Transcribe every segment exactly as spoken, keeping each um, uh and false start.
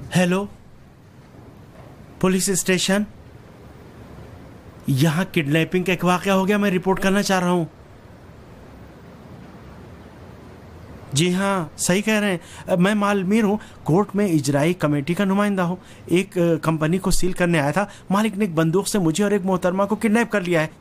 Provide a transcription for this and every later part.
Hello, police station. यहाँ kidnapping का एक वाकया हो गया, मैं रिपोर्ट करना चाह रहा हूँ। जी हाँ, सही कह रहे हैं। मैं मालमीर हूँ, कोर्ट में इजराई कमेटी का नुमाइंदा हूँ। एक कंपनी को सील करने आया था। मालिक ने एक बंदूक से मुझे और एक मोहतरमा को किडनैप कर लिया है।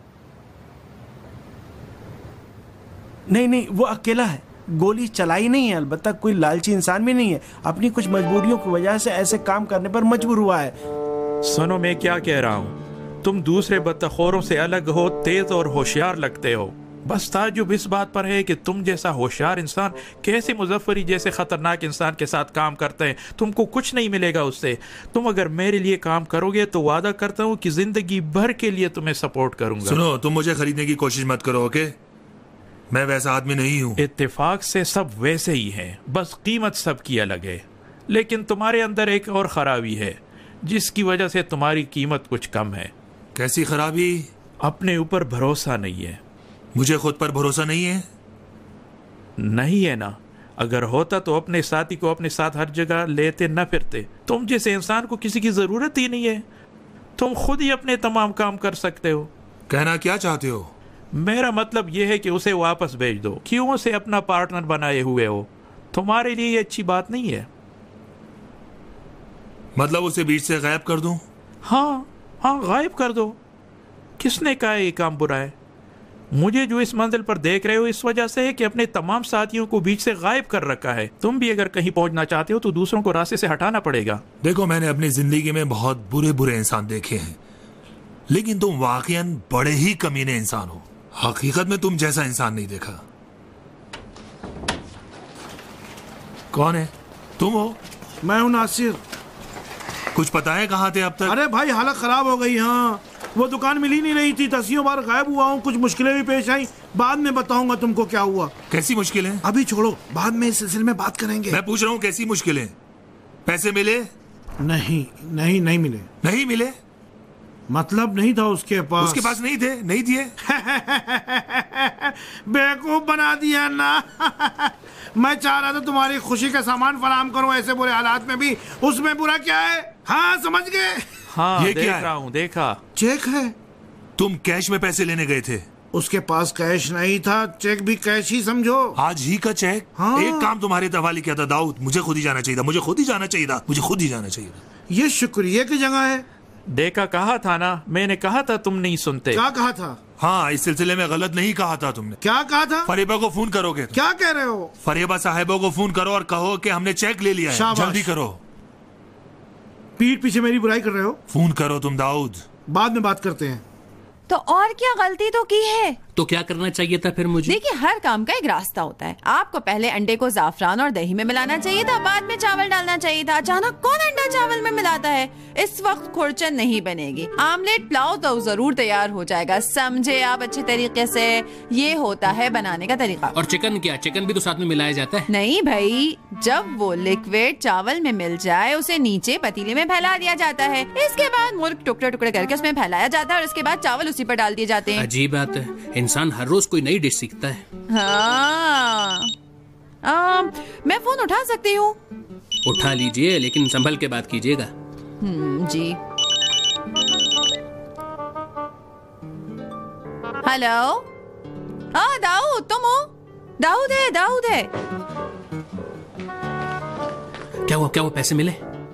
नहीं नहीं, वो अकेला है, गोली चलाई नहीं है। अलबत्ता कोई लालची इंसान भी नहीं है, अपनी कुछ मजबूरियों की वजह से ऐसे काम करने पर मजबूर हुआ है। सुनो, मैं क्या कह रहा हूँ, तुम दूसरे बदतखोरों से अलग हो, तेज और होशियार लगते हो। बस ताज्जुब इस बात पर है कि तुम जैसा होशियार इंसान कैसे मुजफ्फरी जैसे खतरनाक इंसान के साथ काम करते हैं। तुमको कुछ नहीं मिलेगा उससे। तुम अगर मेरे लिए काम करोगे तो वादा करता हूँ कि जिंदगी भर के लिए तुम्हें सपोर्ट करूंगा। सुनो, तुम मुझे खरीदने की कोशिश मत करो, ओके? मैं वैसा आदमी नहीं हूँ। इत्तेफाक से सब वैसे ही हैं, बस कीमत सबकी अलग है। लेकिन तुम्हारे अंदर एक और खराबी है जिसकी वजह से तुम्हारी कीमत कुछ कम है। कैसी खराबी? अपने ऊपर भरोसा नहीं है। मुझे खुद पर भरोसा नहीं है? नहीं है ना? अगर होता तो अपने साथी को अपने साथ हर जगह लेते न फिरते। तुम जैसे इंसान को किसी की जरूरत ही नहीं है। तुम खुद ही अपने तमाम काम कर सकते हो। कहना क्या चाहते हो? मेरा मतलब यह है कि उसे वापस भेज दो। क्यों उसे अपना पार्टनर बनाए हुए हो? तुम्हारे लिए ये अच्छी बात नहीं है। मतलब उसे बीच से गायब कर दूं? हाँ हाँ, गायब कर दो। किसने कहा ये काम बुरा है? मुझे जो इस मंजिल पर देख रहे हो इस वजह से है कि अपने तमाम साथियों को बीच से गायब कर रखा है। तुम भी अगर कहीं पहुंचना चाहते हो तो दूसरों को रास्ते से हटाना पड़ेगा। देखो, मैंने अपनी जिंदगी में बहुत बुरे बुरे इंसान देखे हैं, लेकिन तुम वाकईन बड़े ही कमीने इंसान हो। हकीकत में तुम जैसा इंसान नहीं देखा। कौन है? तुम हो? मैं हूं नासिर। कुछ पता है कहाँ थे अब तक? अरे भाई, हालत खराब हो गई। हाँ, वो दुकान मिल ही नहीं रही थी। दसियों बार गायब हुआ हूँ। कुछ मुश्किलें भी पेश आई, बाद में बताऊंगा तुमको क्या हुआ। कैसी मुश्किलें? अभी छोड़ो, बाद में इस सिलसिले में बात करेंगे। मैं पूछ रहा हूँ कैसी मुश्किलें? पैसे मिले? नहीं नहीं नहीं मिले। नहीं मिले? मतलब नहीं था उसके पास। उसके पास नहीं थे? नहीं दिए? बेवकूफ बना दिया ना। मैं चाह रहा था तुम्हारी खुशी का सामान फराहम करूं ऐसे बुरे हालात में भी। उसमें बुरा क्या है? हाँ, समझ गए। हाँ, ये देख क्या है? रहा हूँ, देखा। चेक है। तुम कैश में पैसे लेने गए थे? उसके पास कैश नहीं था, चेक भी कैश ही समझो। आज ही का चेक? हाँ। एक काम तुम्हारे हवाले किया था दाऊद। मुझे खुद ही जाना चाहिए था। मुझे खुद ही जाना चाहिए था। मुझे खुद ही जाना चाहिए था। ये शुक्रिया की जगह है। देखा, कहा था ना, मैंने कहा था, तुम नहीं सुनते। क्या कहा था? हाँ, इस सिलसिले में गलत नहीं कहा था तुमने। क्या कहा था? फरीबा को फोन करोगे? क्या कह रहे हो? फरीबा साहिबा को फोन करो और कहो कि हमने चेक ले लिया है। शाबाश। जल्दी करो। पीठ पीछे मेरी बुराई कर रहे हो। फोन करो तुम दाऊद। बाद में बात करते हैं। तो और क्या गलती तो की है? तो क्या करना चाहिए था फिर मुझे? देखिए, हर काम का एक रास्ता होता है। आपको पहले अंडे को जाफरान और दही में मिलाना चाहिए था, बाद में चावल डालना चाहिए था। अचानक कौन अंडा चावल में मिलाता है? इस वक्त खुरचन नहीं बनेगी। आमलेट पुलाव तो जरूर तैयार हो जाएगा, समझे आप अच्छे तरीके से। ये होता है बनाने का तरीका। और चिकन क्या? चिकन भी तो साथ में मिलाया जाता है। नहीं भाई, जब वो लिक्विड चावल में मिल जाए उसे नीचे पतीले में फैला दिया जाता है। इसके बाद मुर्ग टुकड़े टुकड़े करके उसमें फैलाया जाता है और उसके बाद चावल उसी पर डाल दिए जाते हैं। अजीब बात है, इंसान हर रोज कोई नई डिश सीखता है। हाँ, आ, मैं फोन उठा सकती हूँ? उठा लीजिए, लेकिन संभल के बात कीजिएगा। हम्म, जी। हेलो। हाँ, दाऊद, तुम हो? दाऊद है, दाऊद है। क्या हुआ? क्या हुआ? पैसे मिले?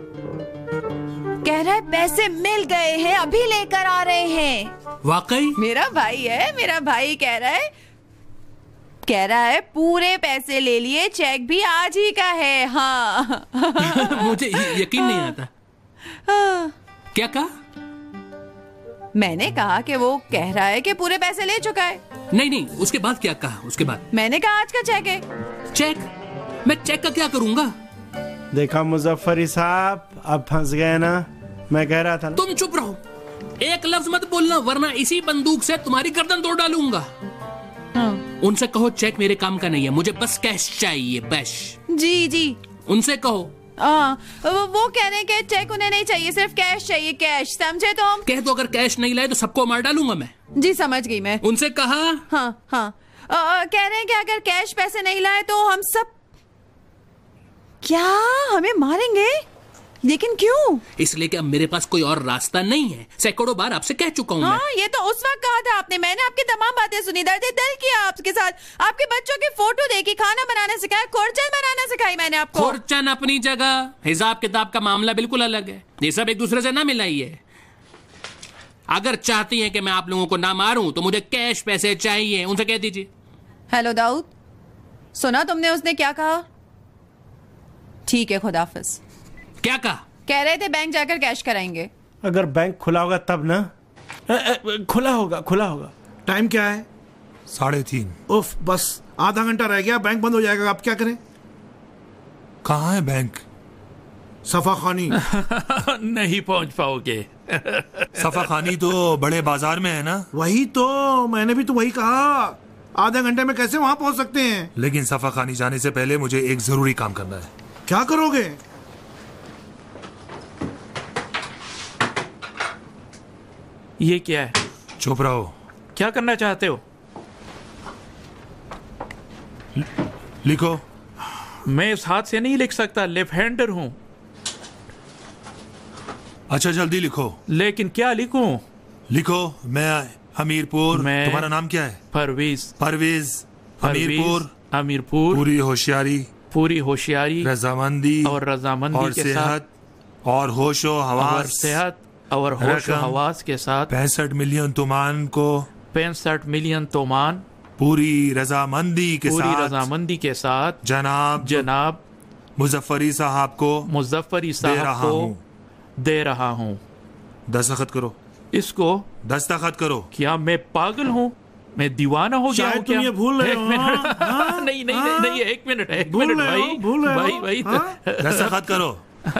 कह रहा है पैसे मिल गए हैं, अभी लेकर आ रहे हैं। वाकई? मेरा भाई है, मेरा भाई कह रहा है कह रहा है पूरे पैसे ले लिए, चेक भी आज ही का है। हाँ। मुझे यकीन नहीं आता। क्या कहा? मैंने कहा कि वो कह रहा है कि पूरे पैसे ले चुका है। नहीं नहीं, उसके बाद क्या कहा? उसके बाद मैंने कहा आज का चेक है। चेक? मैं चेक का क्या करूंगा? देखा मुजफ्फरी साहब, अब फंस गए ना। मैं कह रहा था ना। तुम चुप रहो, एक लफ्ज मत बोलना, वरना इसी बंदूक से तुम्हारी गर्दन तोड़ डालूंगा। हाँ। उनसे कहो चेक मेरे काम का नहीं है, मुझे बस कैश चाहिए, बस। जी जी, उनसे कहो। हाँ, वो, वो कह रहे हैं कि चेक उन्हें नहीं चाहिए, सिर्फ कैश चाहिए, कैश। समझे तुम? कह दो अगर कैश नहीं लाए तो सबको मार डालूंगा मैं। जी, समझ गई मैं। उनसे कहा? हाँ हाँ। आ, आ, कह रहे हैं कि अगर कैश पैसे नहीं लाए तो हम सब क्या हमें मारेंगे? लेकिन क्यों? इसलिए कि अब मेरे पास कोई और रास्ता नहीं है। सैकड़ों बार आपसे कह चुका हूँ हाँ, मैं। ये तो उस वक्त कहा था आपने। मैंने आपकी तमाम बातें सुनी, दर्द दिल किया आपके साथ, आपके बच्चों की फोटो देखी, खाना बनाना सिखाया, खुरचन बनाना सिखाई मैंने आपको। खुरचन अपनी जगह, हिसाब किताब का मामला बिल्कुल अलग है। ये सब एक दूसरे से ना मिलाइए। अगर चाहती हैं कि मैं आप लोगों को ना मारूं तो मुझे कैश पैसे चाहिए, उनसे कह दीजिए। हेलो दाऊद, सुना तुमने उसने क्या कहा? ठीक है, खुदाफिज। क्या कहा? कह रहे थे बैंक जाकर कैश कराएंगे। अगर बैंक खुला होगा तब ना। अ, अ, खुला होगा, खुला होगा। टाइम क्या है? साढ़े तीन। उफ, बस आधा घंटा रह गया, बैंक बंद हो जाएगा। अब क्या करें? कहाँ है बैंक? सफा खानी। नहीं पहुंच पाओगे। सफा खानी तो बड़े बाजार में है ना? वही तो, मैंने भी तो वही कहा। आधे घंटे में कैसे वहां पहुंच सकते हैं? लेकिन सफा खानी जाने से पहले मुझे एक जरूरी काम करना है। क्या करोगे? ये क्या है? चुप रहो। क्या करना चाहते हो? लिखो। मैं इस हाथ से नहीं लिख सकता, लेफ्ट हैंडर हूं। अच्छा जल्दी लिखो। लेकिन क्या लिखूं? लिखो। मैं हमीरपुर। मैं तुम्हारा नाम क्या है? परवेज। परवेज हमीरपुर। हमीरपुर। पूरी होशियारी, पूरी होशियारी रजामंदी और रजामंदी और के साथ सेहत और होशो और हवास सेहत और होश रकम हवास के साथ पैंसठ मिलियन तुमान को पैंसठ मिलियन तोमान पूरी रजामंदी के पूरी साथ रजामंदी के साथ जनाब जनाब मुजफ्फरी साहब को मुजफ्फरी दे साहब रहा को हूँ। दे रहा हूँ। दस्तखत करो। इसको दस्तखत करो। क्या मैं पागल हूँ? मैं दीवाना हो गया शायद हूँ तुम क्या? ये भूल रहे एक हो, मिनट। हाँ? नहीं नहीं हाँ? नहीं नहीं एक मिनट एक भूल मिनट रहे हो, भाई भूल रहे भाई हो, भाई हाँ? दस्तखत करो।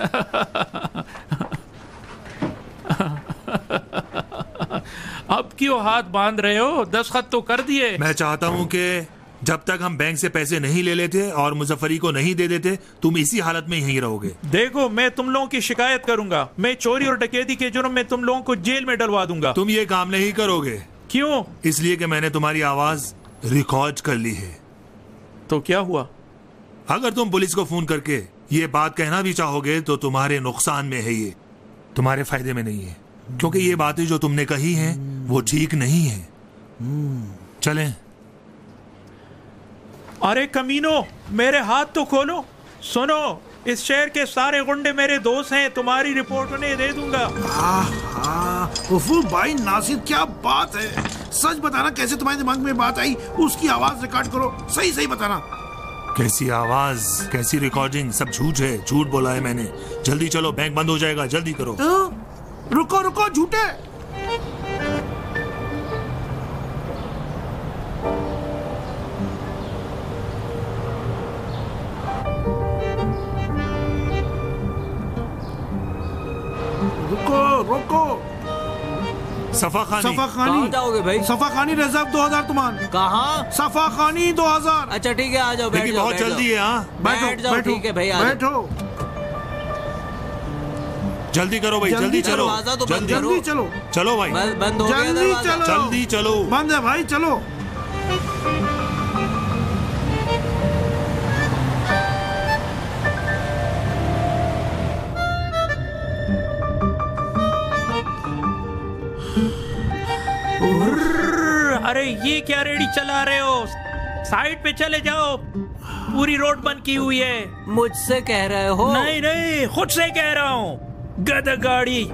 अब क्यों हाथ बांध रहे हो? दस्तखत तो कर दिए। मैं चाहता हूँ कि जब तक हम बैंक से पैसे नहीं ले लेते और मुजफ्फरी को नहीं दे देते तुम इसी हालत में यहीं रहोगे। देखो, मैं तुम लोगों की शिकायत करूंगा। मैं चोरी और डकैती के जुर्म में तुम लोगों को जेल में डलवा दूंगा। तुम ये काम नहीं करोगे। क्यों? इसलिए कि मैंने तुम्हारी आवाज रिकॉर्ड कर ली है। तो क्या हुआ? अगर तुम पुलिस को फोन करके ये बात कहना भी चाहोगे तो तुम्हारे नुकसान में है, ये तुम्हारे फायदे में नहीं है, क्योंकि ये बातें जो तुमने कही हैं वो ठीक नहीं है। चलें। अरे कमीनो, मेरे हाथ तो खोलो। सुनो, इस शहर के सारे गुंडे मेरे दोस्त हैं। तुम्हारी रिपोर्ट उन्हें दे दूंगा। आहा, उफू भाई नासिर, क्या बात है? सच बताना, कैसे तुम्हारे दिमाग में बात आई? उसकी आवाज रिकॉर्ड करो, सही सही बताना। कैसी आवाज, कैसी रिकॉर्डिंग, सब झूठ है। झूठ बोला है मैंने। जल्दी चलो, बैंक बंद हो जाएगा, जल्दी करो। तो, रुको रुको, झूठे। रुको रुको। सफा खानी। सफा खानी। कहाँ जाओगे भाई? सफा खानी रिजर्व दो हजार तुमान। कहाँ? सफा खानी दो हजार। अच्छा ठीक है, आ जाओ, बैठ लेकिन जाओ, बहुत बैठ जल्दी जाओ। है। हाँ बैठो बैठ जाओ, बैठो, ठीक है भाई, आ जाओ। बैठो। जल्दी करो भाई, जल्दी चलो, दरवाजा तो बंद जल्दी करो। जल्दी चलो, चलो भाई, बंद बंद हो गया जल्दी दरवाजा। चलो। जल्दी चलो। बंद है भाई, चलो। अरे ये क्या रेडी चला रहे हो? साइड पे चले जाओ, पूरी रोड बंद की हुई है। मुझसे कह रहे हो? नहीं नहीं, खुद से कह रहा हूँ। गधा गाड़ी।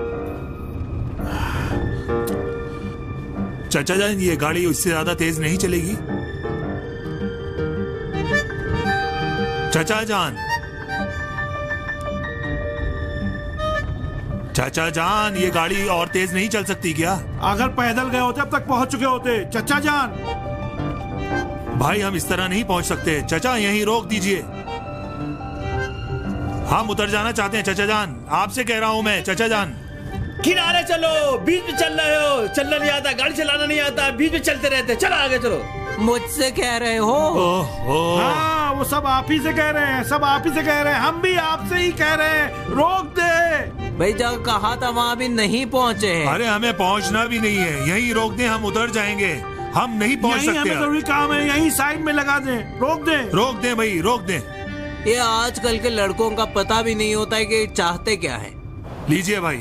चाचा जान, ये गाड़ी इससे ज्यादा तेज नहीं चलेगी। चाचा जान, चाचा जान, ये गाड़ी और तेज नहीं चल सकती क्या? अगर पैदल गए होते अब तक पहुंच चुके होते। चचा जान, भाई हम इस तरह नहीं पहुंच सकते। चाचा यहीं रोक दीजिए। हम उतर जाना चाहते हैं चाचा जान, आपसे कह रहा हूं मैं। चाचा जान, किनारे चलो, बीच में चल रहे हो। चलना नहीं आता, गाड़ी चलाना नहीं आता, बीच में चलते रहते। चलो आगे चलो। मुझसे कह रहे हो? ओह ओह हाँ वो सब आप ही से कह रहे हैं, सब आप ही से कह रहे हैं। हम भी आपसे ही कह रहे हैं, रोक दे। भाई जहाँ कहा था वहाँ भी नहीं पहुँचे हैं। अरे हमें पहुंचना भी नहीं है, यहीं रोक दें, हम उतर जाएंगे। हम नहीं पहुंच यहीं सकते। हमें अब। जरूरी काम है, यहीं साइड में लगा दें, रोक दें। रोक दें भाई, रोक दें। ये आजकल के लड़कों का पता भी नहीं होता है कि चाहते क्या है। लीजिए भाई।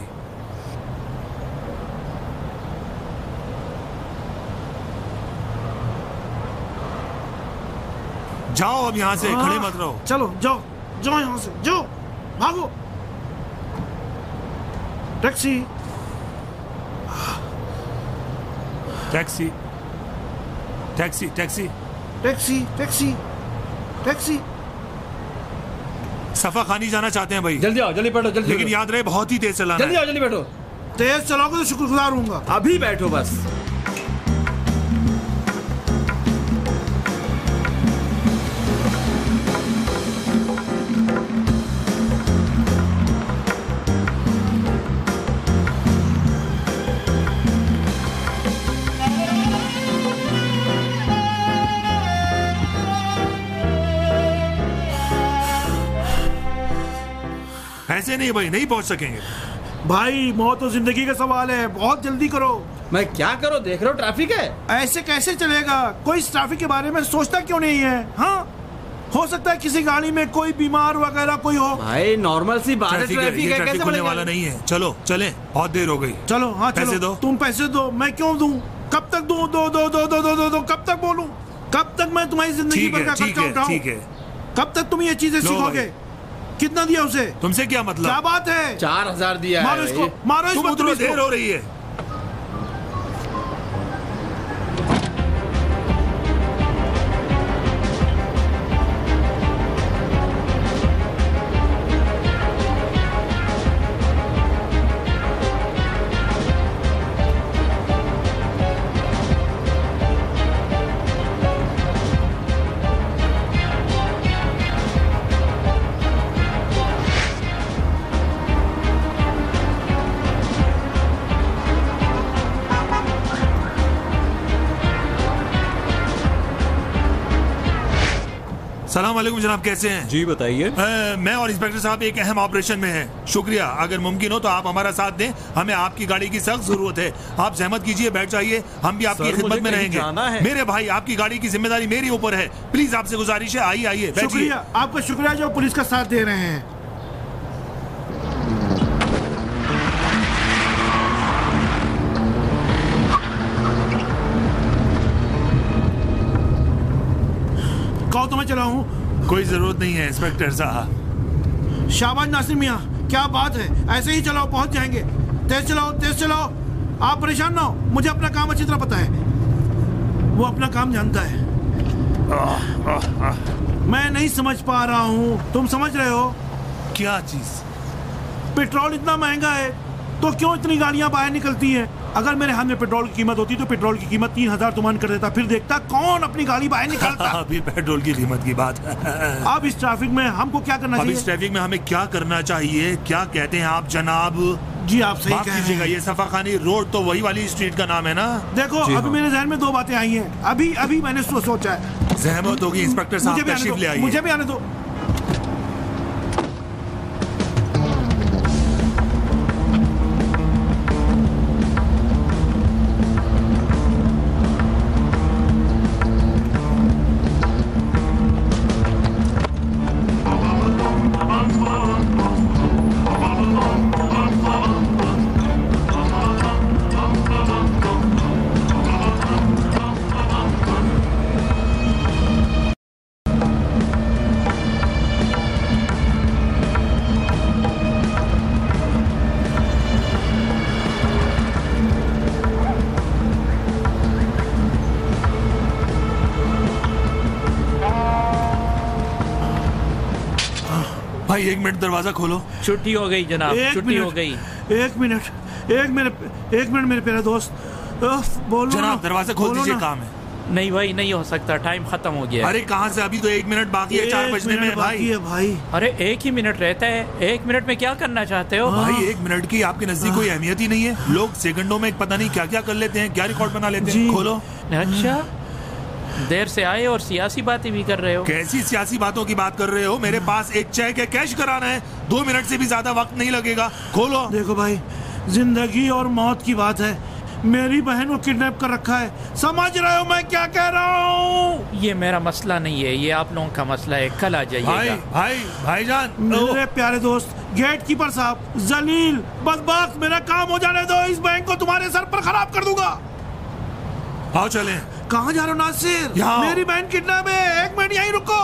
जाओ अब यहाँ से, खड़े मत रहो। चलो जाओ जाओ यहाँ से, जाओ, भागो। Taxi taxi taxi taxi taxi taxi taxi. सफा खानी जाना चाहते हैं भाई। जल्दी आओ, जल्दी बैठो, जल्दी। लेकिन याद रहे बहुत ही तेज चलाना। जल्दी आओ, जल्दी बैठो। तेज चलाओगे तो शुक्रगुजार हूँगा। अभी बैठो बस। ऐसे नहीं भाई, नहीं पहुंच सकेंगे भाई। मौत और जिंदगी का सवाल है, बहुत जल्दी करो। मैं क्या करूं, देख रहे हो ट्रैफिक है। ऐसे कैसे चलेगा? कोई इस ट्रैफिक के बारे में सोचता क्यों नहीं है? हाँ, हो सकता है किसी गाड़ी में कोई बीमार वगैरह कोई हो। भाई नॉर्मल सी बात है, ट्रैफिक है, ट्रैफिक ये है, ट्रैफिक कैसे खुलने बढ़ेगा? वाला नहीं है। चलो चले, बहुत देर हो गई। चलो हाँ पैसे चलो। दो। तुम पैसे दो। मैं क्यों दूं? कब तक दूं? दो दो दो दो दो दो दो कब तक बोलूं? कब तक मैं तुम्हारी जिंदगी ठीक भर है का ठीक खर्चा है उठाऊं? ठीक है। कब तक तुम ये चीजें लो सीखोगे? भाई। कितना दिया उसे? तुमसे क्या मतलब? क्या बात है? चार हजार दिया मारो है इसको, भाई। मारो इस तुम उतरो, बदतमीज देर को। हो रही है। सलाम वालेकुम जनाब, कैसे हैं? जी बताइए। अ, मैं और इंस्पेक्टर साहब एक अहम ऑपरेशन में हैं। शुक्रिया। अगर मुमकिन हो तो आप हमारा साथ दें, हमें आपकी गाड़ी की सख्त जरूरत है। आप जहमत कीजिए, बैठ जाइए, हम भी आपकी सर, खिदमत मुझे में कहीं रहेंगे। जाना है। मेरे भाई, आपकी गाड़ी की जिम्मेदारी मेरी ऊपर है। प्लीज आपसे गुजारिश है, आइए आइए बैठिए। शुक्रिया, आपका शुक्रिया जो पुलिस का साथ दे रहे हैं। कहो तो मैं चलाऊं? कोई जरूरत नहीं है इंस्पेक्टर साहब। शाबाश नासिर मियाँ, क्या बात है। ऐसे ही चलाओ, पहुंच जाएंगे। तेज चलाओ, तेज चलाओ। आप परेशान ना हो, मुझे अपना काम अच्छी तरह पता है। वो अपना काम जानता है। आह, आह, आह। मैं नहीं समझ पा रहा हूँ, तुम समझ रहे हो? क्या चीज? पेट्रोल इतना महंगा है तो क्यों इतनी गाड़ियां बाहर निकलती हैं? अगर मेरे हाथ में पेट्रोल की कीमत होती तो पेट्रोल की कीमत तीन हजार तुमान कर देता, फिर देखता कौन अपनी गाड़ी बाहर निकालता। अभी पेट्रोल की कीमत की बात है। अब इस ट्रैफिक में हमको क्या करना अब चाहिए? इस ट्रैफिक में हमें क्या करना चाहिए? क्या कहते हैं आप जनाब? जी आप सही माफ कह रहे कीजिएगा, हैं। ये सफाखानी रोड तो वही वाली स्ट्रीट का नाम है ना? देखो अभी मेरे जहन में दो बातें आई हैं। अभी अभी मैंने सो, सोचा है। जहमत होगी इंस्पेक्टर साहब, मुझे भी आने तशरीफ ले दो, आइए। मुझे भी आने दो। भाई एक मिनट, दरवाजा खोलो। छुट्टी हो गई जनाब, एक छुट्टी हो मिनट, गई। एक मिनट, एक मिनट, एक मिनट मेरे प्यारे दोस्त। उफ, बोलो जनाब ना, दरवाजा खोल बोलो दीजिए, ना। काम है। नहीं भाई, नहीं हो सकता, टाइम खत्म हो गया है। अरे कहाँ से, अभी तो एक मिनट बाकी है, चार एक बजने मिनट में बाकी भाई। है भाई। अरे एक ही मिनट रहता है, एक मिनट में क्या करना चाहते हो? भाई एक मिनट की आपके नजदीक कोई अहमियत ही नहीं है। लोग सेकंडों में पता नहीं क्या क्या कर लेते हैं, क्या रिकॉर्ड बना लेते हैं। खोलो। अच्छा, देर से आए और सियासी बातें भी कर रहे हो। कैसी सियासी बातों की बात कर रहे हो? मेरे पास एक चेक है, कैश कराना है। दो मिनट से भी ज्यादा वक्त नहीं लगेगा। खोलो। देखो भाई, जिंदगी और मौत की बात है। मेरी बहन को किडनैप कर रखा है। समझ रहे हो मैं क्या कह रहा हूँ? ये मेरा मसला नहीं है, ये आप लोगों का मसला है। कल आ भाई जाइएगा। भाई भाईजान, मेरे प्यारे दोस्त गेट कीपर साहब, जलील बदबख्त, मेरा काम हो जाने दो। इस बैंक को तुम्हारे सर पर खराब कर दूंगा। आओ चलें। कहाँ जा रहे हो नासिर? यहाँ। मेरी बहन किडनैप है। एक मिनट यहीं रुको,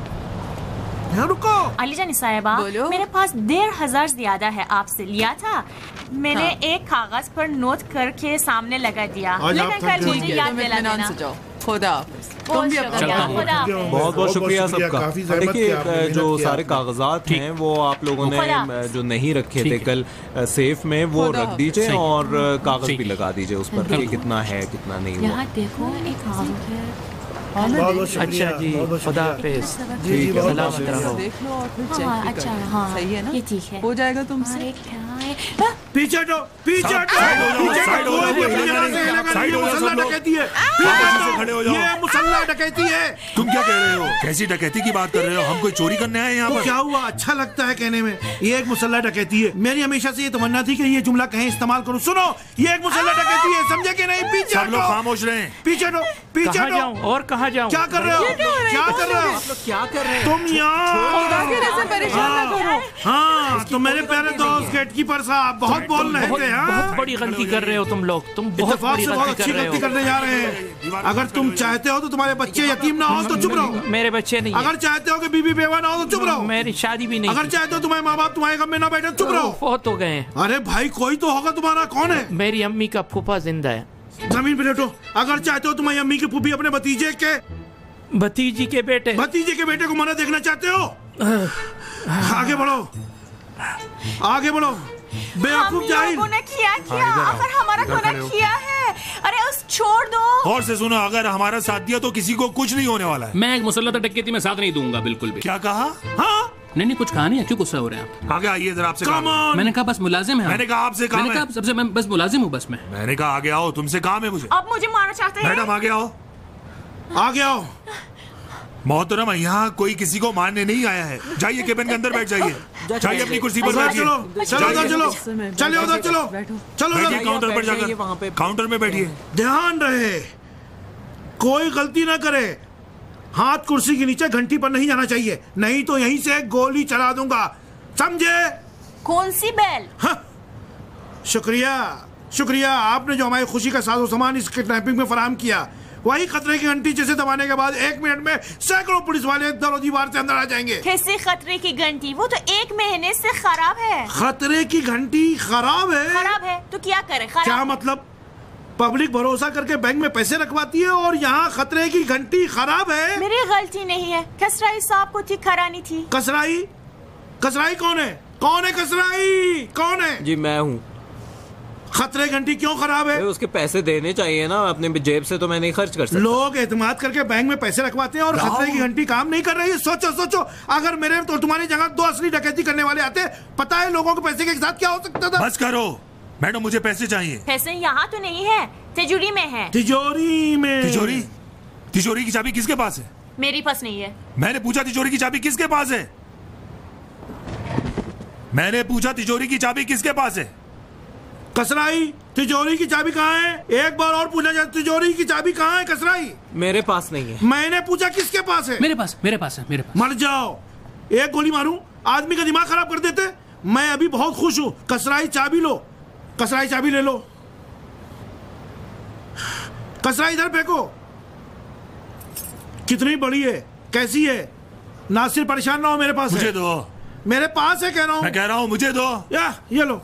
यहाँ रुको। अलीजान साहिबा, बोलो। मेरे पास डेढ़ हजार ज्यादा है, आपसे लिया था मैंने। हाँ। एक कागज पर नोट करके सामने लगा दिया, आज आप लेकिन थक कल गए। मुझे याद तुम दिला इत्मीनान देना। से जाओ। खुदा हाफिज। तुम बहुत भी अपना शुक्रिया, ख्याल खुदा रखो। हाफिज। बहुत बहुत शुक्रिया सबका। काफी जहमत देखिए किया आपने, जो मेहनत सारे किया। कागजात हैं वो आप लोगों ने खुदा। अ, जो नहीं रखे थे ठीक है। कल अ, सेफ में वो खुदा रख दीजिए सही। और अ, कागज सही। भी लगा दीजिए उस पर कि कितना है कितना नहीं हुआ। यहाँ देखो एक कागज है। बहुत बहुत शुक्रिया। अच्छा जी, बहुत बहुत खुदा शुक्रिया। हाफिज। जी जी बहुत बहुत सलामत शुक्रिया। रहो। देख लो और फिर चेक हाँ, भी अच्छा, कर लो। हाँ, सही है ना? ये ठीक है। हो जाएगा तुमसे। अरे क्या है? हाँ, पीछे हटो, पीछे हटो, साइड हो जाओ, पीछे साइड हो हटो। जाओ, कोई भी कोई यहाँ से नहीं, हिलेगा नहीं, साइड ये हो जाओ मुसल्ला सब लोग। डकैती है। वापस से खड़े हो जाओ। ये मुसल्ला डकैती है। तुम क्या कह रहे हो? कैसी डकैती की बात कर रहे हो? हम कोई चोरी करने आए हैं यहाँ तो पर? क्या हुआ? अच्छा लगता है कहने में। ये एक मुसल्ला डकैती है। मेरी हमेशा से ये तमन्ना थी कि ये जुमला कहीं इस्तेमाल करूं। सुनो, ये एक मुसल्ला डकैती है, समझे कि नहीं? पीछे सब लोग हटो, खामोश रहे। पीछे हटो, पीछे कहाँ हटो। जाऊँ और कहाँ जाऊँ? क्या कर रहे हो? क्या कर रहे हो? क्या कर रहे हैं? तुम यहाँ फिर ऐसे परेशान ना करो। हाँ, तो मेरे प्यारे दोस्त गेटकीपर साहब बहुत बोल रहे बहुत थे। बहुत हाँ, बड़ी गलती कर रहे हो तुम लोग। तुम बहुत इत्तेफाक बड़ी से बहुत गलती अच्छी कर रहे गलती हो। करने जा रहे हैं। अगर तुम चाहते हो तो तुम्हारे बच्चे यतीम ना हो तो चुप रहो। मेरे बच्चे नहीं अगर चाहते हो कि बीबी बेवा ना हो तो चुप है। रहो। मेरी शादी भी नहीं अगर की। चाहते हो तुम्हारे माँ बाप तुम्हारे गम में ना बैठे, चुप रहो। बहुत हो गए हैं। अरे भाई कोई तो होगा तुम्हारा। कौन है? मेरी अम्मी का फूफा जिंदा है। जमीन पे लेटो। अगर चाहते हो तुम्हारी अम्मी की फूफी अपने भतीजे के भतीजी के बेटे। भतीजे के बेटे को मना देखना चाहते हो? आगे बढ़ो, आगे बढ़ो। हम बेवकूफ जाहिल। लोगों ने किया किया, अगर हमारा गुनाह किया है, अरे उस छोड़ दो। और से सुनो, अगर हमारा साथ दिया तो किसी को कुछ नहीं होने वाला है। मैं एक मुसल्लत डकैती में साथ नहीं दूंगा बिल्कुल भी। क्या कहा? हाँ, नहीं नहीं, कुछ कहा नहीं है, क्यों गुस्सा हो रहे हैं आप? आगे आइए जरा, आपसे कम काम है। ऑन। मैंने कहा बस मुलाजिम है आप। मैंने कहा आपसे काम मैंने है। कहा सबसे मैं बस मुलाजिम हूँ बस मैं। मैंने कहा आगे आओ, तुमसे काम है मुझे। अब मुझे मारना चाहते हैं? मैडम आगे आओ। आगे आओ। मोहतरम, यहाँ कोई किसी को मारने नहीं आया है। जाइए केबिन के अंदर बैठ जाइए। जाइए अपनी कुर्सी पर उधर बैठिए। चलो, चलो उधर चलो, चलो उधर चलो, चलो बैठिए उधर। काउंटर पर बैठ जाइए जाकर। वहाँ पे। काउंटर में बैठिए। ध्यान रहे, कोई गलती ना करे। हाथ कुर्सी के नीचे घंटी पर नहीं जाना चाहिए, नहीं तो यहीं से गोली चला दूंगा, समझे? कौन सी बेल? हाँ। शुक्रिया, शुक्रिया। आपने जो हमारी खुशी का साजो सामान इस किडनैपिंग में फराहम किया, वही खतरे की घंटी जिसे दबाने के बाद एक मिनट में सैकड़ों पुलिस वाले दरों दीवार से अंदर आ जाएंगे। कैसी खतरे की घंटी? वो तो एक महीने से खराब है। खतरे की घंटी खराब है? खराब है तो क्या करे? खराब क्या है। मतलब? पब्लिक भरोसा करके बैंक में पैसे रखवाती है और यहाँ खतरे की घंटी खराब है? मेरी गलती नहीं है, कसराई साहब को ठीक करानी थी। कसराई? कसराई कौन है? कौन है कसराई? कौन है? जी मैं हूँ। खतरे घंटी क्यों खराब है? उसके पैसे देने चाहिए ना, अपने जेब से तो मैं नहीं खर्च कर सकता। लोग एतमाद करके बैंक में पैसे रखवाते हैं और खतरे की घंटी काम नहीं कर रही है। सोचो सोचो, अगर मेरे तो तुम्हारी जगह दो असली डकैती करने वाले आते, पता है लोगों को पैसे के साथ क्या हो सकता था? बस करो मैडम, मुझे पैसे चाहिए। पैसे यहाँ तो नहीं है, तिजोरी में है। तिजोरी में? तिजोरी? तिजोरी की चाबी किसके पास है? मेरी पास नहीं है। मैंने पूछा तिजोरी की चाबी किसके पास है? मैंने पूछा तिजोरी की चाबी किसके पास है? कसराई, तिजोरी की चाबी कहाँ है? एक बार और पूछा जाए, तिजोरी की चाबी कहाँ है कसराई? मेरे पास नहीं है। मैंने पूछा किसके पास है? मेरे पास मेरे पास है मेरे पास। मर जाओ, एक गोली मारूं आदमी का दिमाग खराब कर देते। मैं अभी बहुत खुश हूं। कसराई चाबी लो, कसराई चाबी ले लो। कसराई इधर फेंको। कितनी बड़ी है, कैसी है? नासिर परेशान ना हो, मेरे पास मुझे है। दो। मेरे पास है कह रहा हूं। मैं कह रहा हूं मुझे दो। या ये लो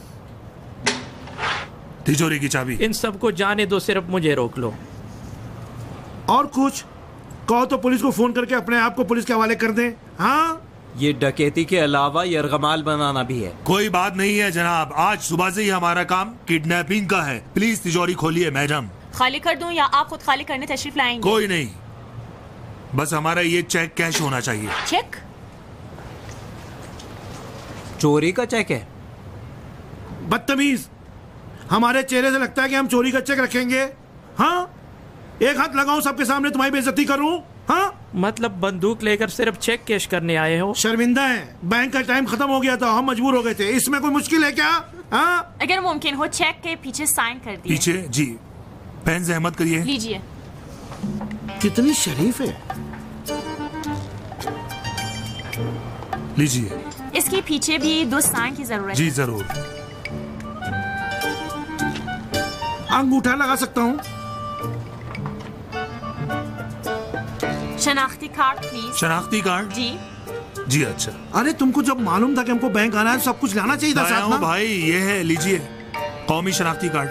तिजोरी की चाबी। इन सबको जाने दो, सिर्फ मुझे रोक लो। और कुछ कहो तो पुलिस को फोन करके अपने आप को पुलिस के हवाले कर दें। हाँ, ये डकैती के अलावा यरगमाल बनाना भी है। कोई बात नहीं है जनाब, आज सुबह से ही हमारा काम किडनैपिंग का है। प्लीज तिजोरी खोलिए मैडम। खाली कर दूं या आप खुद खाली करने तशरीफ लाएंगे? कोई नहीं, बस हमारा ये चेक कैश होना चाहिए। चेक? चोरी का चेक है? बदतमीज, हमारे चेहरे से लगता है कि हम चोरी का चेक रखेंगे? हाँ, एक हाथ लगाऊं सबके सामने तुम्हारी बेइज्जती करूं? हाँ, मतलब बंदूक लेकर सिर्फ चेक कैश करने आए हो? शर्मिंदा है, बैंक का टाइम खत्म हो गया था, हम मजबूर हो गए थे, इसमें कोई मुश्किल है क्या? हाँ अगर मुमकिन हो चेक के पीछे साइन कर दिए। पीछे जी, पेन जहमत करिए। लीजिए। कितनी शरीफ है। लीजिए। इसके पीछे भी दो साइन की जरूरत जी है। जरूर। अंगूठा लगा सकता हूँ? शनाख्ती कार्ड प्लीज। शनाख्ती कार्ड? जी जी अच्छा। अरे तुमको जब मालूम था कि हमको बैंक आना है सब कुछ लाना चाहिए था लाया साथ हूँ ना? भाई, ये है लीजिए कौमी शनाख्ती कार्ड।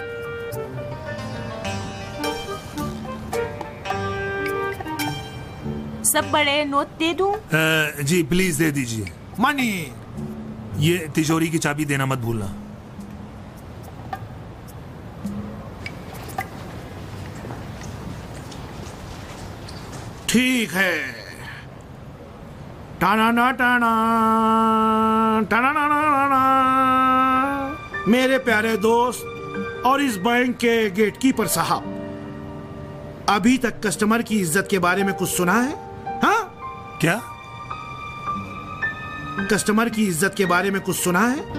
सब बड़े नोट दे दूं? अ, जी प्लीज दे दीजिए। मनी। ये तिजोरी की चाबी देना मत भूलना। ठीक है। टाना ना टाना टाना ना ना ना। मेरे प्यारे दोस्त और इस बैंक के गेटकीपर साहब, अभी तक कस्टमर की इज्जत के बारे में कुछ सुना है? हाँ क्या? कस्टमर की इज्जत के बारे में कुछ सुना है?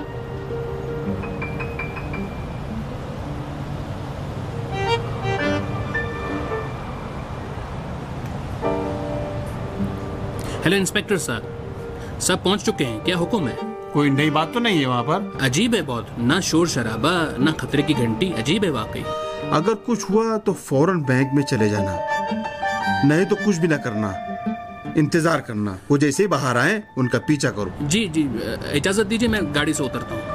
हेलो इंस्पेक्टर साहब, सब पहुंच चुके हैं, क्या हुक्म है? कोई नई बात तो नहीं है वहाँ पर? अजीब है बहुत, ना शोर शराबा ना खतरे की घंटी, अजीब है वाकई। अगर कुछ हुआ तो फौरन बैंक में चले जाना, नहीं तो कुछ भी ना करना, इंतजार करना। वो जैसे ही बाहर आए उनका पीछा करो। जी जी, इजाजत दीजिए, मैं गाड़ी से उतरता हूँ।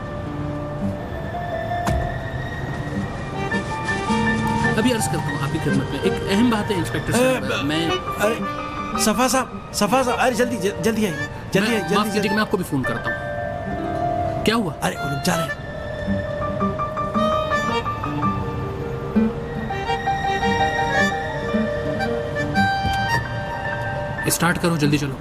अभी अर्ज करता हूँ आपकी खिदमत में, एक अहम बात है इंस्पेक्टर साहब। मैं अरे सफा साहब, सफा साहब, अरे जल्दी जल्दी आइए, जल्दी आइए, माफ जल्दी। कीजिए, मैं आपको भी फोन करता हूँ। क्या हुआ? अरे वो लोग जा रहे हैं। स्टार्ट करो, जल्दी चलो।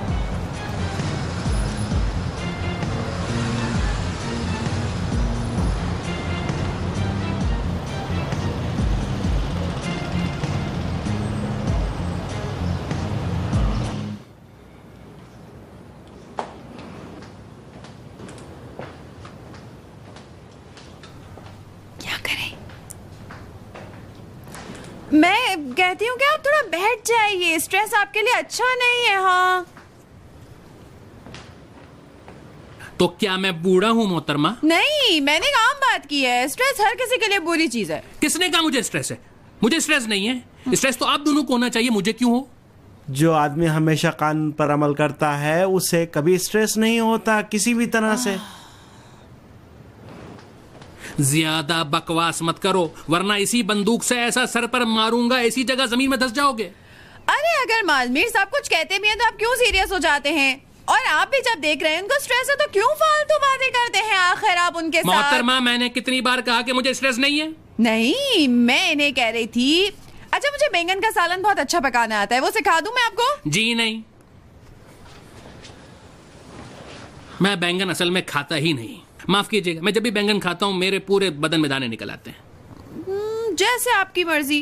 मैं कहती हूँ कि आप थोड़ा बैठ जाइए, स्ट्रेस आपके लिए अच्छा नहीं है। हाँ तो क्या मैं बूढ़ा हूँ मोहतरमा? नहीं, मैंने एक आम बात की है, स्ट्रेस हर किसी के लिए बुरी चीज है। किसने कहा मुझे स्ट्रेस है? मुझे स्ट्रेस नहीं है। स्ट्रेस तो आप दोनों को होना चाहिए, मुझे क्यों हो? जो आदमी हमेशा कानून पर अमल करता है उसे कभी स्ट्रेस नहीं होता किसी भी तरह से। ज्यादा बकवास मत करो, वरना इसी बंदूक से ऐसा सर पर मारूंगा, ऐसी जगह जमीन में धस जाओगे। अरे अगर मालमीर साहब कुछ कहते भी हैं तो आप क्यों सीरियस हो जाते हैं? और आप भी जब देख रहे हैं उनको स्ट्रेस है तो क्यों फालतू बातें करते हैं आखिर आप उनके साथ? मोहतरमा, मैंने कितनी बार कहा कि मुझे स्ट्रेस नहीं है? नहीं, मैं इन्हें कह रही थी। अच्छा, मुझे बैंगन का सालन बहुत अच्छा पकाना आता है, वो सिखा दूं मैं आपको? जी नहीं, मैं बैंगन असल में खाता ही नहीं। माफ कीजिएगा, मैं जब भी बैंगन खाता हूँ मेरे पूरे बदन में दाने निकल आते हैं। जैसे आपकी मर्जी।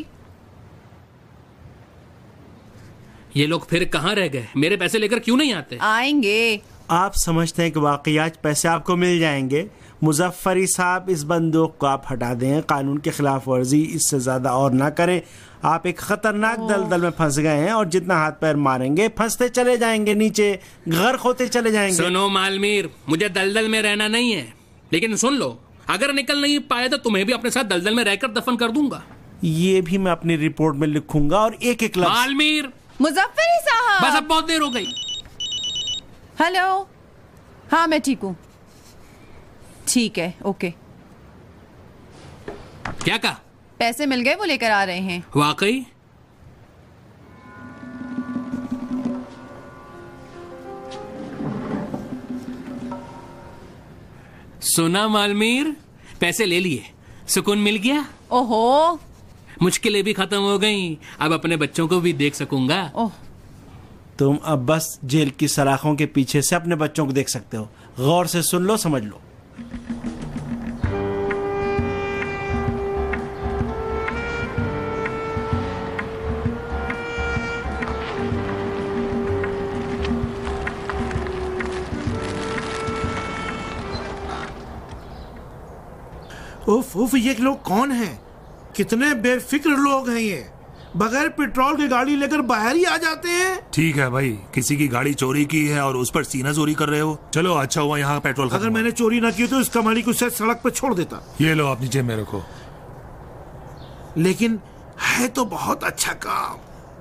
ये लोग फिर कहाँ रह गए? मेरे पैसे लेकर क्यों नहीं आते? आएंगे। आप समझते हैं कि वाकई आज पैसे आपको मिल जाएंगे? मुजफ्फरी साहब, इस बंदूक को आप हटा दें, कानून की खिलाफ वर्जी इससे ज्यादा और ना करें। आप एक खतरनाक दलदल में फंस गए हैं और जितना हाथ पैर मारेंगे फंसते चले जाएंगे, नीचे गर्क होते चले जाएंगे। सुनो मालमीर, मुझे दलदल में रहना नहीं है, लेकिन सुन लो, अगर निकल नहीं पाए तो तुम्हें भी अपने साथ दलदल में रहकर दफन कर दूंगा। ये भी मैं अपनी रिपोर्ट में लिखूंगा और एक एक लफ्ज। मालमीर, मुजफ्फरी साहब, बस अब बहुत देर हो गई। हेलो, हाँ मैं ठीक हूँ। ठीक है, ओके। क्या कहा? पैसे मिल गए, वो लेकर आ रहे हैं। वाकई? सुना मालमीर, पैसे ले लिए, सुकून मिल गया। ओहो, मुश्किलें भी खत्म हो गई, अब अपने बच्चों को भी देख सकूंगा। ओह, तुम अब बस जेल की सलाखों के पीछे से अपने बच्चों को देख सकते हो। गौर से सुन लो, समझ लो। उफ उफ, ये लोग कौन हैं? कितने बेफिक्र लोग हैं ये, बगैर पेट्रोल की गाड़ी लेकर बाहर ही आ जाते हैं। ठीक है भाई, किसी की गाड़ी चोरी की है और उस पर सीना चोरी कर रहे हो। चलो अच्छा हुआ यहाँ पेट्रोल खत्म अगर हुआ। मैंने चोरी ना की तो इस कमाड़ी को शायद सड़क पर छोड़ देता। ये लो अपनी जेब में रखो। लेकिन है तो बहुत अच्छा काम।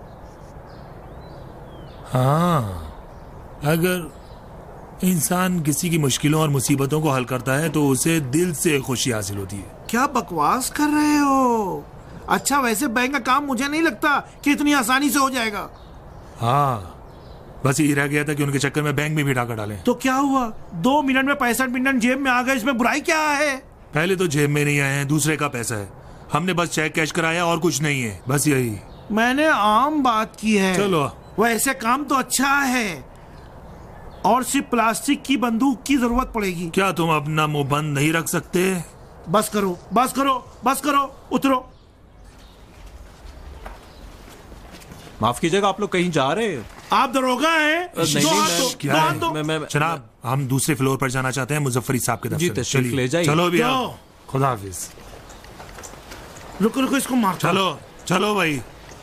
हाँ, अगर इंसान किसी की मुश्किलों और मुसीबतों को हल करता है तो उसे दिल से खुशी हासिल होती है। क्या बकवास कर रहे हो? अच्छा, वैसे बैंक का काम मुझे नहीं लगता कि इतनी आसानी से हो जाएगा। हाँ, बस ये रह गया था कि उनके चक्कर में बैंक में भी डाका डालें। तो क्या हुआ? दो मिनट में पैंसठ मिनट जेब में आ गए, इसमें बुराई क्या है? पहले तो जेब में नहीं आए हैं, दूसरे का पैसा है। हमने बस चेक कैश कराया और कुछ नहीं है, बस यही। मैंने आम बात की है। चलो, वैसे काम तो अच्छा है और सिर्फ प्लास्टिक की बंदूक की जरूरत पड़ेगी। क्या तुम अपना मुंह बंद नहीं रख सकते? बस करो, बस करो, बस करो, उतरो। माफ कीजिएगा, आप लोग कहीं जा रहे हैं? आप दरोगा हैं? नहीं, दो नहीं, हाथ मैं- दो, क्या दो है? हाथ दो। मैं- मैं- जनाब, हम दूसरे फ्लोर पर जाना चाहते हैं, मुजफ्फरी साहब के जी, दफ्तर। तशरीफ चलिए। ले जाइए। चलो भैया, जाओ। खुदा हाफिज। रुको रुको, इसको मार। चलो चलो भाई।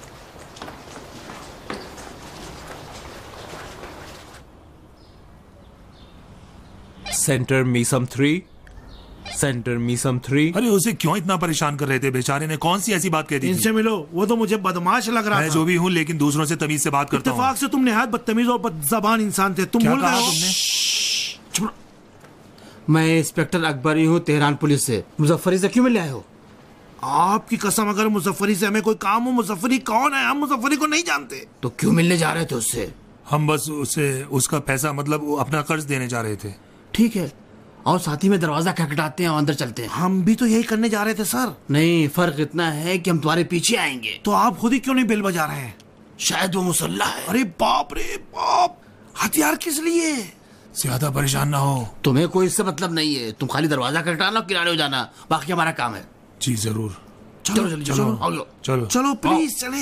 सेंटर मीसम थ्री, सेंटर मीसम थ्री। अरे उसे क्यों इतना परेशान कर रहे थे? बेचारे ने कौन सी ऐसी बात कह दी थी? इनसे मिलो, वो तो मुझे बदमाश लग रहा मैं था। जो भी हूँ लेकिन दूसरों से तमीज से बात करता हूँ। इत्तेफाक से तुम निहायत बदतमीज और बदजबान इंसान थे। तुम क्या भूल कहा गए हो? तुमने? मैं इंस्पेक्टर अकबरी हूँ, तेहरान पुलिस से। मुजफ्फरी से क्यों मिले आए हो? आपकी कसम, अगर मुजफ्फरी से हमें कोई काम हो। मुजफ्फरी कौन है? हम मुजफ्फरी को नहीं जानते। तो क्यों मिलने जा रहे थे उससे? हम बस उसे उसका पैसा मतलब अपना कर्ज देने जा रहे थे। ठीक है, और साथ ही में दरवाजा खटखटाते हैं और अंदर चलते हैं। हम भी तो यही करने जा रहे थे सर। नहीं, फर्क इतना है कि हम तुम्हारे पीछे आएंगे। तो आप खुद ही क्यों नहीं बेल बजा रहे हैं? शायद वो मुसल्ला है। अरे बाप रे बाप, हथियार किस लिए? ज्यादा परेशान ना हो। तुम्हें कोई इससे मतलब नहीं है, तुम खाली दरवाजा खटखटाना और किनारे हो जाना, बाकी हमारा काम है। जी जरूर। चलो चलो चलो, आओ लो। चलो चलो प्लीज चले।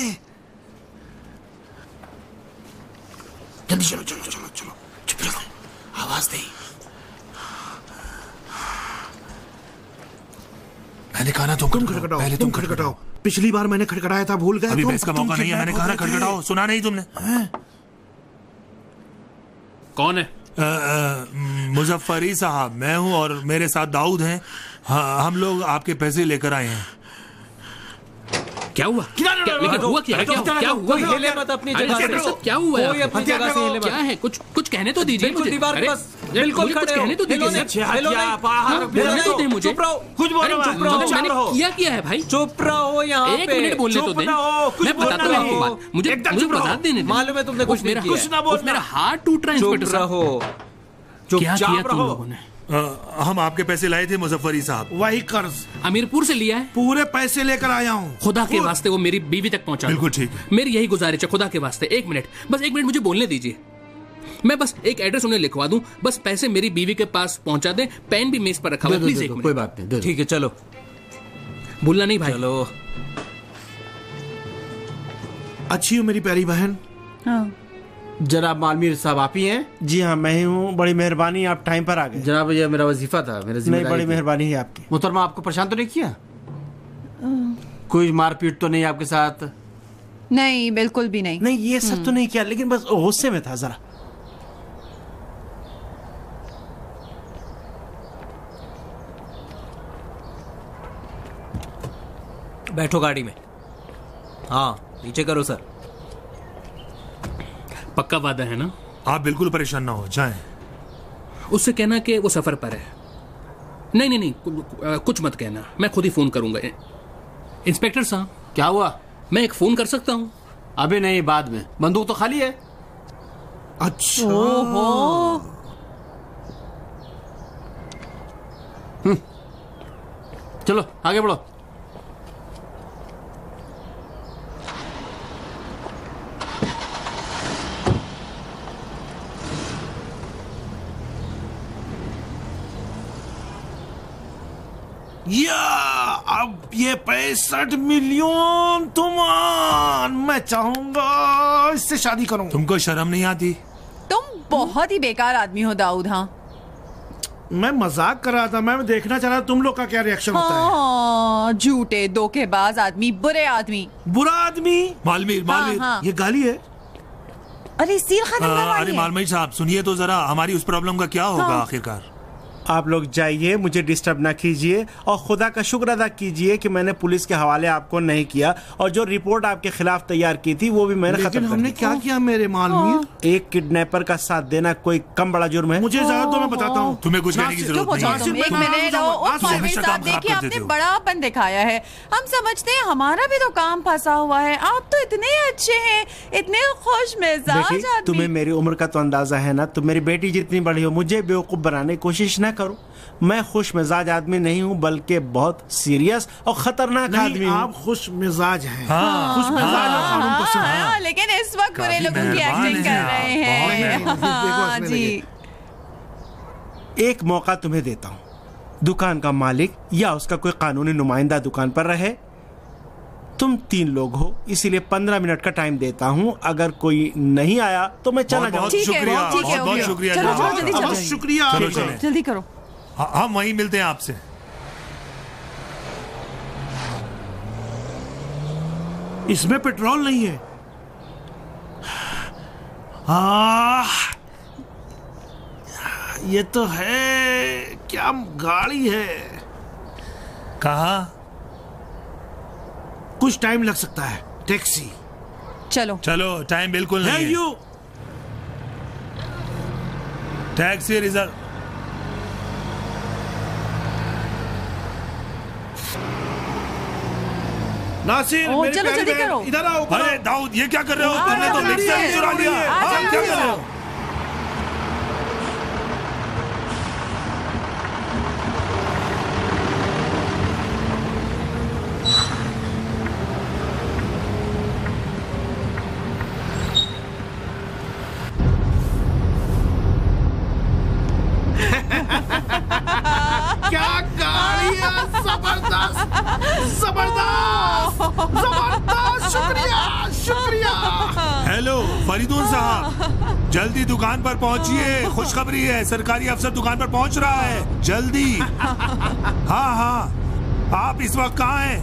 जल्दी चलो चलो चलो चलो। चुप रहो, आवाज नहीं। मैंने कहा ना तुम तुम खटखटाओ, पहले तुम तुम खटखटाओ। पिछली बार मैंने खटखटाया था, भूल गए? अभी तुम- बहस का तुम मौका नहीं है। मैंने कहा ना kidnap हो गए खटखटाओ, सुना नहीं तुमने? कौन है? अ, अ, मुजफ्फरी साहब, मैं हूँ और मेरे साथ दाऊद हैं। हाँ, हम लोग आपके पैसे लेकर आए हैं। क्या हुआ? क्या, लेकिन हुआ क्या है? क्या, क्या हुआ? कोई हिले मत अपनी अरे जगह डॉक्टर से। साहब, क्या हुआ है कोई आपको? अपनी जगह से हिले मत। क्या है? कुछ कुछ कहने तो दीजिए बिल्कुल मुझे। दीवार अरे, बस अरे, बिल्कुल मुझे कुछ खड़े हो। कहने तो हिलो दीजिए। नहीं, हिलो नहीं। हाँ, बाहर बोलने तो दे मुझे। चुप रहो, कुछ बोलो अरे, मत। चुप रहो, चुप मैंने रहो। किया क्या है भाई? चुप रहो यहाँ एक पे। मिनट बोलने तो चुप दें। रहो, कुछ मैं बताता हूँ बोलना आपको नहीं। बात। मुझे एकदम मुझे चुप रहो। बता देने दीजिए। मालूम है तुमने कुछ उफ, मेरा नहीं किया। कुछ ना बोलना। मेरा हाथ टूट रहा है चुप इंस्पेक्टर साहब। रहो, क्या चुपचाप किया तुम रहो। लोगों ने? अ, हम आपके पैसे लाए थे मुजफ्फरी साहब। वही कर्ज अमीरपुर से लिया है। पूरे पैसे लेकर आया हूँ। खुदा के वास्ते वो मेरी बीवी तक पहुंचा दो। बिल्कुल ठीक है। मेरी यही गुजारिश है, खुदा के वास्ते एक मिनट, बस एक मिनट मुझे बोलने दीजिए। मैं बस एक एड्रेस उन्हें लिखवा दूं, बस पैसे मेरी बीवी के पास पहुंचा दें। पेन भी मेज पर रखा हुआ है, प्लीज एक कोई मिनट। बात नहीं। ठीक है, चलो भूलना नहीं भाई। चलो। अच्छी हो मेरी प्यारी बहन। हाँ। जनाब मालमीर साहब आप ही हैं? जी हाँ, मैं ही हूँ। बड़ी मेहरबानी, आप टाइम पर आ गए। जनाब ये मेरा वजीफा था, मेरा नहीं, जिम्मेदारी बड़ी थी। मेहरबानी है आपकी। मोहतरमा आपको परेशान तो नहीं किया? कोई मारपीट तो नहीं आपके साथ? नहीं, बिल्कुल भी नहीं। नहीं, ये सब तो नहीं किया, लेकिन बस गुस्से में था जरा। बैठो गाड़ी में। हाँ, नीचे करो सर। पक्का वादा है ना? आप बिल्कुल परेशान ना हो, जाएं। उससे कहना कि वो सफर पर है। नहीं नहीं नहीं, कु- कुछ मत कहना, मैं खुद ही फोन करूंगा। इंस्पेक्टर साहब, क्या हुआ? मैं एक फोन कर सकता हूँ? अभी नहीं, बाद में। बंदूक तो खाली है। अच्छा, चलो आगे बढ़ो। या अब ये पैंसठ मिलियन तुमान, मैं चाहूंगा इससे शादी करूं। तुमको शर्म नहीं आती? तुम बहुत ही बेकार आदमी हो दाऊद। हाँ, मैं मजाक कर रहा था, मैं देखना चाह रहा था तुम लोग का क्या रिएक्शन होता है। हाँ, झूठे धोखेबाज आदमी, बुरे आदमी, बुरा आदमी। मालमीर मालमीर हाँ, हाँ। ये गाली है। अरे सील खत्म करवाइए। अरे मालमीर साहब सुनिए तो जरा, हमारी उस प्रॉब्लम का क्या होगा हाँ। आखिरकार। आप लोग जाइए, मुझे डिस्टर्ब ना कीजिए और खुदा का शुक्र अदा कीजिए कि मैंने पुलिस के हवाले आपको नहीं किया और जो रिपोर्ट आपके खिलाफ तैयार की थी वो भी मैंने खत्म लेकिन कर हमने दी। क्या किया मेरे मालमीर? एक किडनैपर का साथ देना कोई कम बड़ा जुर्म है? मुझे इजाजत दो, मैं बताता हूँ। तुम्हें कुछ कहने की चुप जरूरत हो नहीं जाओ है। तुम, एक मैं मिनट नाम रहो। बताऊँ, उस आप मालवीर हमेशा साहब काम खराब देखिए, कर आपने देते हो। बड़ापन दिखाया है। हम समझते हैं हमारा भी तो काम फंसा हुआ है। आप तो इतने अच्छे हैं, इतने खुश मिजाज देखिए, तुम्हें आदमी। मेरी उम्र का तो अंदाजा है ना, तुम मेरी बेटी जितनी बड़ी हो, मुझे बेवकूफ बनाने की कोशिश न करो। मैं खुश मिजाज आदमी नहीं हूँ, बल्कि बहुत सीरियस और खतरनाक आदमी नहीं, हूँ। आप खुश मिजाज हैं। हाँ, खुश मिजाज और कानून पसंद हैं। हाँ, लेकिन इस वक्त बुरे काफी लोगों की मेहरबान एक्टिंग हैं कर आप, रहे बहुत हैं। मेहरबान। देखो, हाँ हंसने जी। एक मौका तुम्हें देता हूँ, दुकान का मालिक या उसका कोई कानूनी नुमाइंदा दुकान पर रहे। तुम तीन लोग हो, इसीलिए पंद्रह मिनट का टाइम देता हूँ। अगर कोई नहीं आया तो मैं चला बहुत बहुत ठीक है, शुक्रिया, ठीक है, बहुत हो बहुत गया। शुक्रिया। चलो, जनाब। चलो, जल्दी बहुत चलो। शुक्रिया। चलो, आपका। चलें। जल्दी करो। हाँ, हम वहीं मिलते हैं आपसे। इसमें पेट्रोल नहीं है। आ, ये तो है, क्या गाड़ी है। कहा कुछ टाइम लग सकता है। टैक्सी। चलो चलो, टाइम बिल्कुल नहीं है है। You taxi reserve. नासिर, ओ, मेरी चलो, प्यारी जल्दी बहन, करो। इधर आओ। ऊपर अरे आओ। दाऊद, ये क्या कर रहे हो? आ, तुमने तो जल्दी मिक्सर है, ही चुरा लिया। आ, हाँ, जल्दी क्या कर रहे है। हो? क्या गाड़ी है, जबरदस्त जबरदस्त जबरदस्त। शुक्रिया शुक्रिया। हेलो फरीदून साहब, जल्दी दुकान पर पहुंचिए। खुशखबरी है, सरकारी अफसर दुकान पर पहुंच रहा है, जल्दी। हाँ हाँ, आप इस वक्त कहाँ हैं?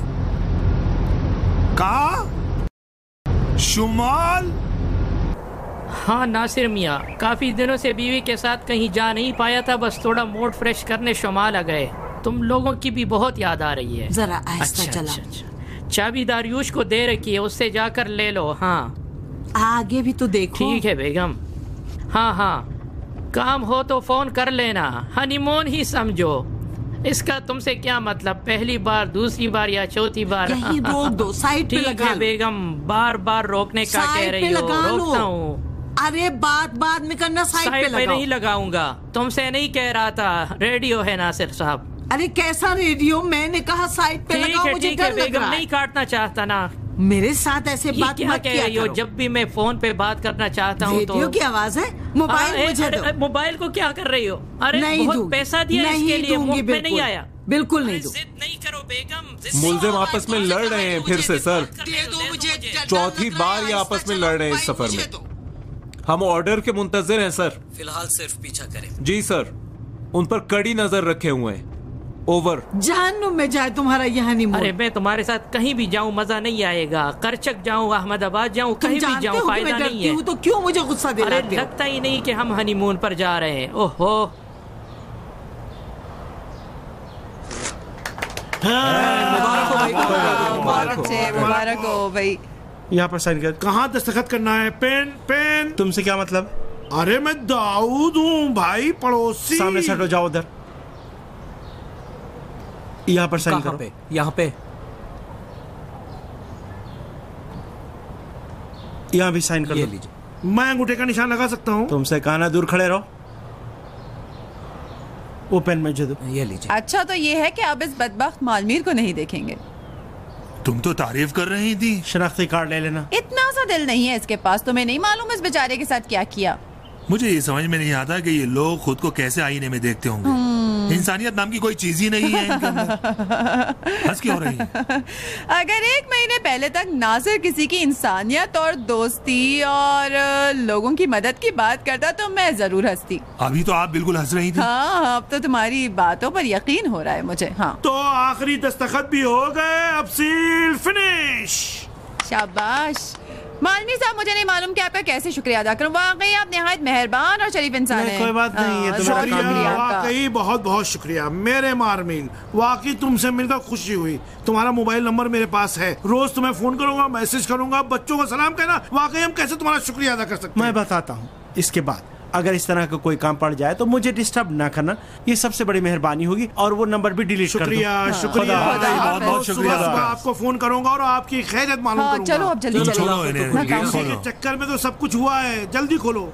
कहाँ? शुमाल? हाँ नासिर मियाँ, काफी दिनों से बीवी के साथ कहीं जा नहीं पाया था, बस थोड़ा मूड फ्रेश करने शुमाल आ गए। तुम लोगों की भी बहुत याद आ रही है। जरा आहिस्ता अच्छा, चला। अच्छा, अच्छा। चाबी दारियुश को दे रखी है, उससे जाकर ले लो। हाँ आगे भी तो देखो। ठीक है बेगम। हाँ हाँ, काम हो तो फोन कर लेना। हनीमून ही समझो। इसका तुमसे क्या मतलब, पहली बार, दूसरी बार या चौथी बार? यहीं रोक दो, साइड पे ठीक लगा है लो। बेगम, बार बार रोकने का कह साइड रही पे हो, लगा लो। रोकता हूँ। अरे बात बाद में करना, साइड पे साइड पे लगाओ। नहीं लगाऊंगा, तुमसे नहीं कह रहा था। रेडियो है नासिर साहब। अरे कैसा रेडियो? मैंने कहा साइड पे ठीक लगाओ, है मुझे ठीक है डर लग बेगम, रहा नहीं है। काटना चाहता ना। मेरे साथ ऐसे ये बात क्या मत कह किया रही हो? करो। जब भी मैं फोन पे बात करना चाहता हूँ तो रेडियो की आवाज है, मोबाइल हाँ, मुझे अरे, दो। अरे, मोबाइल को क्या कर रही हो? अरे नहीं बहुत दूंगी। पैसा दिया नहीं इसके लिए, दूंगी, मुफ्त में नहीं बिल्कुल। आया। बिल्कुल नहीं दूं। जिद नहीं करो बेगम, जिद मुलजिम नहीं आपस में करो। लड़ रहे हैं फिर से सर। दे दो मुझे। चौथी बार ये आपस में लड़ रहे हैं इस सफर में। हम ऑर्डर के मुंतजर हैं सर। फिलहाल सिर्फ पीछा करें। जी सर, उन पर कड़ी नजर रखे हुए हैं। ओवर। जानू में जाए तुम्हारा यहाँ नहीं। अरे मैं तुम्हारे साथ कहीं भी जाऊं मजा नहीं आएगा। करचक जाऊं, अहमदाबाद जाऊं, कहीं भी जाऊं, फायदा नहीं है। तो क्यों मुझे गुस्सा अरे दिलाते हो? लगता ही नहीं कि हम हनीमून पर जा रहे हैं। ओहो, मुबारक हो भाई। यहाँ पर साइन कर। कहाँ दस्तखत करना है? Pen pen. तुमसे क्या मतलब? अरे मैं दाऊद हूँ भाई, पड़ोसी। सामने से हटो, जाओ उधर। यहाँ पर साइन करो। पे? यहाँ पे। यहाँ भी साइन कर ये दो। लीजिए। मैं अंगूठे का निशान लगा सकता हूँ? तुमसे कहा ना दूर खड़े रहो। वो पेन मुझे दो। ये लीजिए। अच्छा तो ये है कि आप इस बदबख्त मालमीर को नहीं देखेंगे। तुम तो तारीफ कर रही थी। शनाख्ती कार्ड ले लेना। इतना सा दिल नहीं है इसके पास, तुम्हें नहीं मालूम इस बेचारे के साथ क्या किया। मुझे ये समझ में नहीं आता कि ये लोग खुद को कैसे आईने में देखते होंगे। इंसानियत नाम की कोई चीज ही नहीं है इनके अंदर। हंस क्यों रही है? अगर एक महीने पहले तक नासिर किसी की इंसानियत और दोस्ती और लोगों की मदद की बात करता तो मैं जरूर हंसती। अभी तो आप बिल्कुल हंस रही थी। हाँ, अब तो तुम्हारी बातों पर यकीन हो रहा है मुझे। हाँ, तो आखिरी दस्तखत भी हो गए, अब सील फिनिश। शाबाश मालमी साहब, मुझे नहीं मालूम कि आपका कैसे शुक्रिया अदा करूं। वाकई आप निहायत मेहरबान और शरीफ इंसान हैं। कोई बात नहीं है, शुक्रिया, वाकई बहुत बहुत शुक्रिया मेरे मारमीन। वाकई तुमसे मिलकर खुशी हुई। तुम्हारा मोबाइल नंबर मेरे पास है, रोज तुम्हें फोन करूंगा, मैसेज करूंगा, बच्चों को सलाम कहना। वाकई हम कैसे तुम्हारा शुक्रिया अदा कर सकते हैं? मैं बताता हूँ। इसके बाद अगर इस तरह का कोई काम पड़ जाए तो मुझे डिस्टर्ब ना करना, ये सबसे बड़ी मेहरबानी होगी। और वो नंबर भी डिलीट कर दो। शुक्रिया, शुक्रिया, बहुत बहुत शुक्रिया। आपको फोन करूंगा और आपकी खैरियत मालूम हाँ, करूंगा। चलो अब जल्दी चलो, किसी के चक्कर में तो सब कुछ हुआ है, जल्दी खोलो।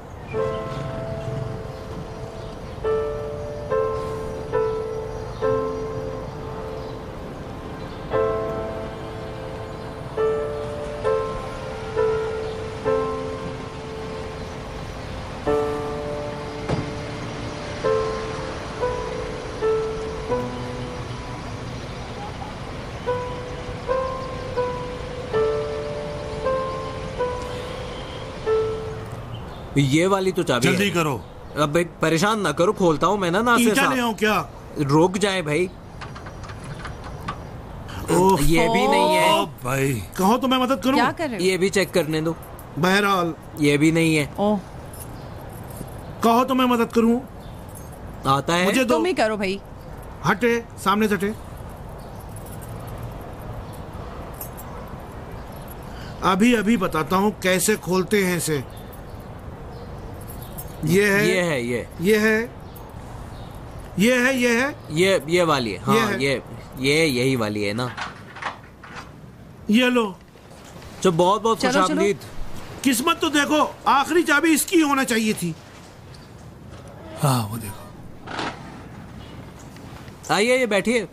ये वाली तो चाबी जल्दी है। करो। अब भाई परेशान ना करो, खोलता हूँ मैं ना नासिर ईंटा ले आऊं क्या? रुक जाए भाई। ये भी नहीं है भाई। कहो तो मैं मदद करूं? क्या कर रहे हो? ये भी चेक करने दो। बहरहाल ये भी नहीं है। ओह, कहो तो मैं मदद करूं? आता है मुझे दो। तुम ही करो भाई। हटे, सामने से हटे। अभी अभी बताता हूँ कैसे खोलते हैं इसे। ये है, ये है, ये ये है, ये है, ये है, ये ये वाली है। हाँ, ये है। ये ये यही वाली है ना। ये लो। तो बहुत बहुत चलो, खुशामदीद। किस्मत तो देखो, आखिरी चाबी इसकी होना चाहिए थी। हाँ वो देखो। आइए, ये बैठिए।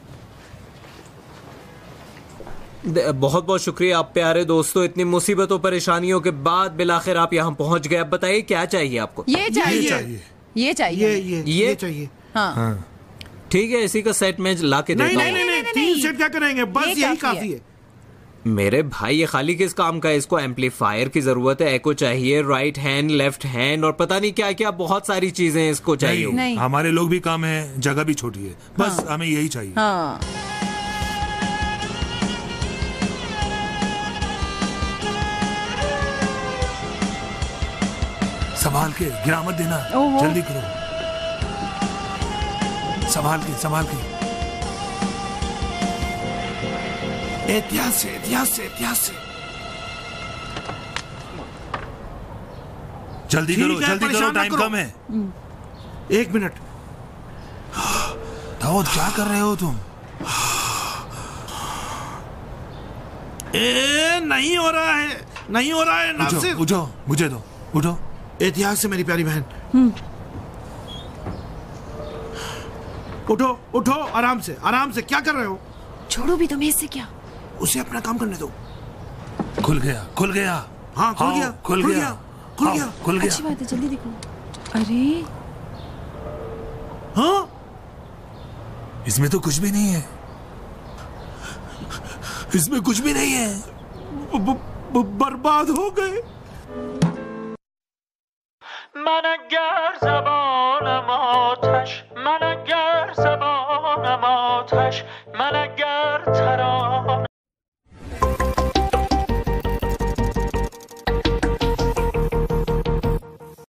बहुत बहुत शुक्रिया आप प्यारे दोस्तों। इतनी मुसीबतों परेशानियों के बाद बिलाखिर आप यहाँ पहुँच गए। अब बताइए क्या चाहिए आपको? ये चाहिए, ये चाहिए, ये चाहिए, ये ये ये? ये चाहिए। हाँ, हाँ ठीक है, इसी का सेट मैं ला के नहीं देता नहीं हूँ। नहीं नहीं, तीन सेट क्या करेंगे, बस ये यही काफी काफी है। है। मेरे भाई ये खाली किस काम का है? इसको एम्पलीफायर की जरूरत है, एको चाहिए, राइट हैंड, लेफ्ट हैंड और पता नहीं क्या क्या, बहुत सारी चीजें इसको चाहिए। नहीं, नहीं। हमारे लोग भी कम है, जगह भी छोटी है, बस हाँ। हमें यही चाहिए। हाँ, संभाल के, गिरा मत देना, ओहो। जल्दी करो। संभाल के, संभाल के। एहतियात से, एहतियात से, एहतियात से। जल्दी ठीक करो, है, जल्दी करो, परेशान ना टाइम करो। कम है। एक मिनट। दाऊद क्या कर रहे हो तुम? ए, नहीं हो रहा है, नहीं हो रहा है नासिर। उठो, उठो, मुझे दो, उठो। एहतियात से मेरी प्यारी बहन। उठो, उठो, आराम से, आराम से। क्या कर रहे हो? छोड़ो भी तुम्हें इससे क्या। उसे अपना काम करने दो। खुल गया, खुल गया। हाँ, खुल गया, खुल गया, खुल हाँ, गया। खुल गया। अच्छी बात है, जल्दी दिखो। अरे हाँ, इसमें तो कुछ भी नहीं है, इसमें कुछ भी नहीं है। ब, ब, बर्बाद हो गए। من اگر زبانم آتش من اگر زبانم آتش من اگر